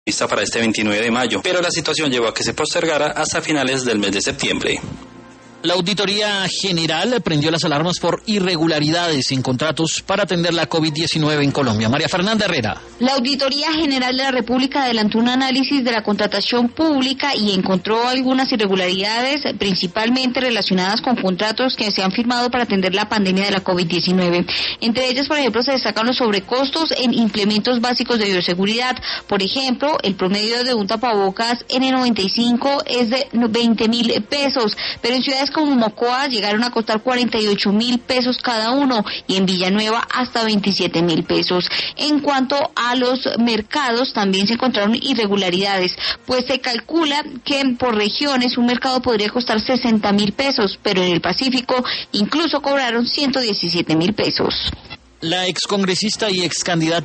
Lista para este 29 de mayo, pero la situación llevó a que se postergara hasta finales del mes de septiembre. La Auditoría General prendió las alarmas por irregularidades en contratos para atender la COVID-19 en Colombia. María Fernanda Herrera. La Auditoría General de la República adelantó un análisis de la contratación pública y encontró algunas irregularidades, principalmente relacionadas con contratos que se han firmado para atender la pandemia de la COVID-19. Entre ellas, por ejemplo, se destacan los sobrecostos en implementos básicos de bioseguridad. Por ejemplo, el promedio de un tapabocas N95 es de 20.000 pesos, pero en ciudades como Mocoa llegaron a costar 48.000 pesos cada uno y en Villanueva hasta 27.000 pesos. En cuanto a los mercados, también se encontraron irregularidades, pues se calcula que por regiones un mercado podría costar 60.000 pesos, pero en el Pacífico incluso cobraron 117.000 pesos. La excongresista y excandidata